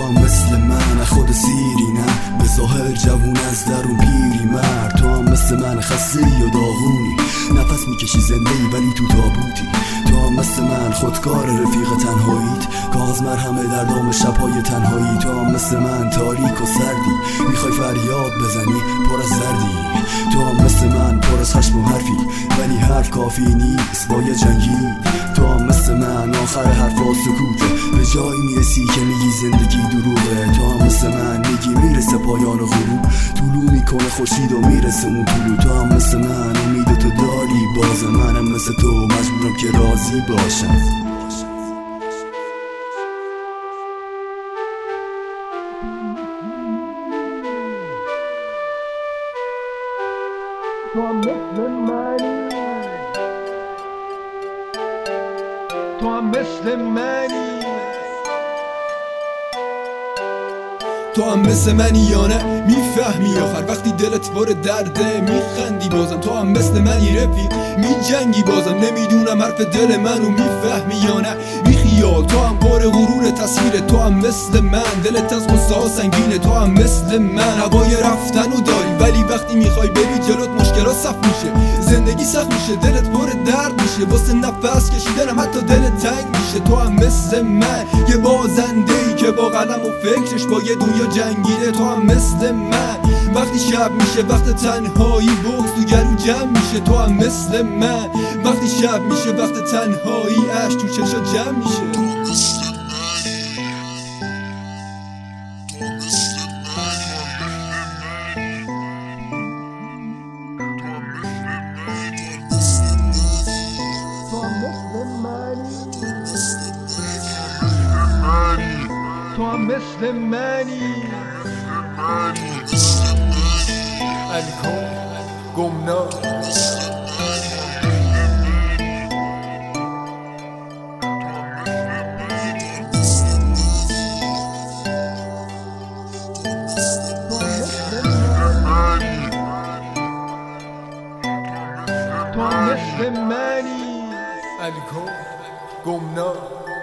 هم مثل من خود سیری نه، به ظاهر جوون از درون پیری مرد. تو هم مثل من خسته و داغونی، نفس میکشی زنده ای ولی تو تابوتی. تو هم مثل من خودکار رفیق تنهاییت، کاز مرهم دردام شبهای تنهایی. تو هم مثل من تاریک و سردی، میخوای فریاد بزنی پر از دردی. تو هم مثل من پر از خشم و حرفی، ولی حرف کافی نیست باید جنگی. تو هم مثل من آخر حرفا سکوته، به جایی میرسی که میگی زندگی دروغه. تو هم مثل من میگی میرسه پایان غروب، طلوع میکنه خورشید و میرسه اون طلوع. تو هم مثل من امید تو داری، باز منم مثل تو مجبورم که راضی باشم. تو هم مثل منی، تو هم مثل منی، تو هم مثل منی یا نه میفهمی آخر وقتی دلت پر درده میخندی بازم. تو هم مثل منی رفیق میجنگی بازم، نمیدونم حرف دل منو میفهمی یا نه بیخیال. تو هم پر غرور تصویر، تو هم مثل من دلت از غصه سنگینه. تو هم مثل من هوای رفتنو داری، ولی وقتی میخوای بری جلوت مشکلات صف میشه، زندگی سخت میشه، دلت پر درد میشه، واسه نفس کشیدنم حتی دلت تنگ میشه. تو هم مثل من یه بازنده ای که با قلم و فکرش با یه دنیا جنگیده. تو هم مثل من وقتی شب میشه وقت تنهایی بغض تو گلو جمع میشه. تو هم مثل من وقتی شب میشه وقت تنهایی اشک تو چشا جمع میشه. تو هم مثل منی، الکل گمنام تو هم مثل منی، الکل گمنام